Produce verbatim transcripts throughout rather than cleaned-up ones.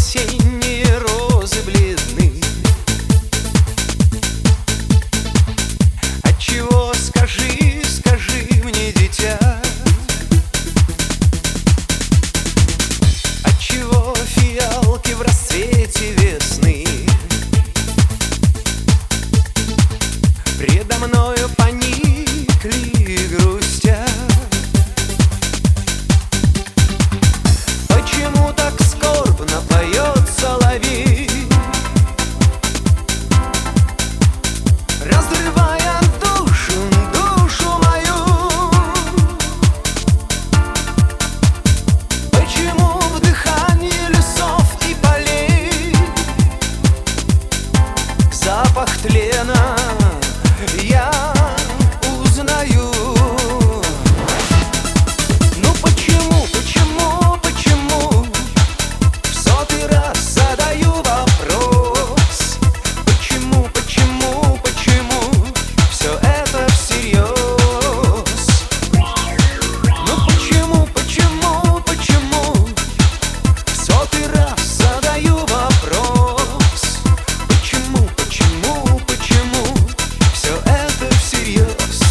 осенние розы бледны. Отчего, скажи, скажи мне, дитя, отчего фиалки в расцвете весны предо мною поникли и грустят? Почему так скорбно поет соловей, разрывая душу, душу мою? Почему в дыхании лесов и полей запах тлена я узнаю? Ну почему, почему, почему в сотый раз задаю вопрос? Почему, почему, почему все это всерьез? Ну почему, почему, почему в сотый раз задаю вопрос? Почему, почему, почему все это всерьез?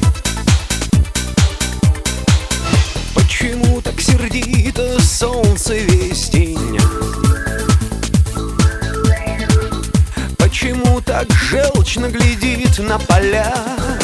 Почему так сердито солнце весь день? Почему так желчно глядит на поля?